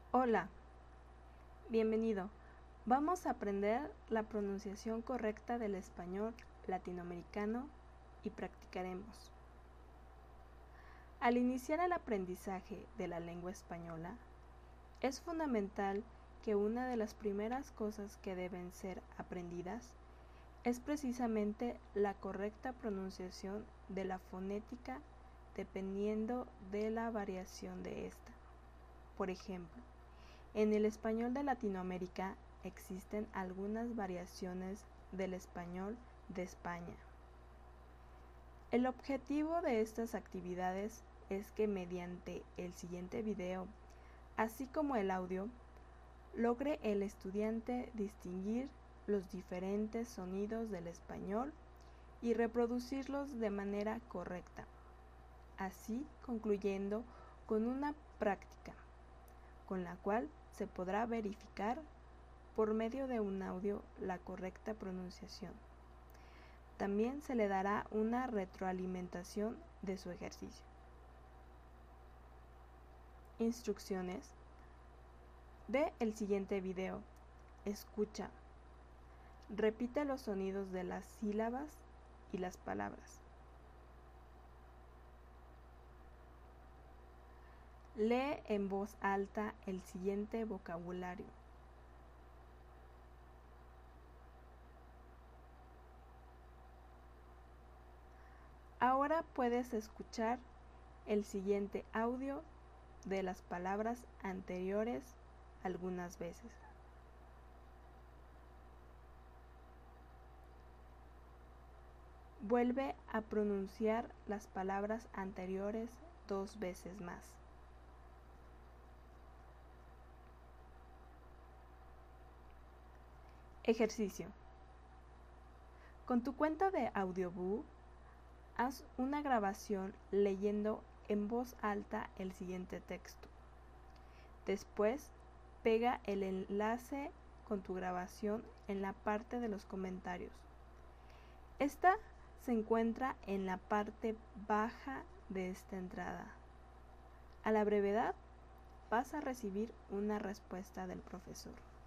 Hola, bienvenido. Vamos a aprender la pronunciación correcta del español latinoamericano y practicaremos. Al iniciar el aprendizaje de la lengua española, es fundamental que una de las primeras cosas que deben ser aprendidas es precisamente la correcta pronunciación de la fonética dependiendo de la variación de esta. Por ejemplo, en el español de Latinoamérica existen algunas variaciones del español de España. El objetivo de estas actividades es que mediante el siguiente video, así como el audio, logre el estudiante distinguir los diferentes sonidos del español y reproducirlos de manera correcta, así concluyendo con una práctica, con la cual se podrá verificar por medio de un audio la correcta pronunciación. También se le dará una retroalimentación de su ejercicio. Instrucciones. Ve el siguiente video. Escucha. Repite los sonidos de las sílabas y las palabras. Lee en voz alta el siguiente vocabulario. Ahora puedes escuchar el siguiente audio de las palabras anteriores algunas veces. Vuelve a pronunciar las palabras anteriores 2 veces más. Ejercicio. Con tu cuenta de Audioboo, haz una grabación leyendo en voz alta el siguiente texto. Después, pega el enlace con tu grabación en la parte de los comentarios. Esta se encuentra en la parte baja de esta entrada. A la brevedad, vas a recibir una respuesta del profesor.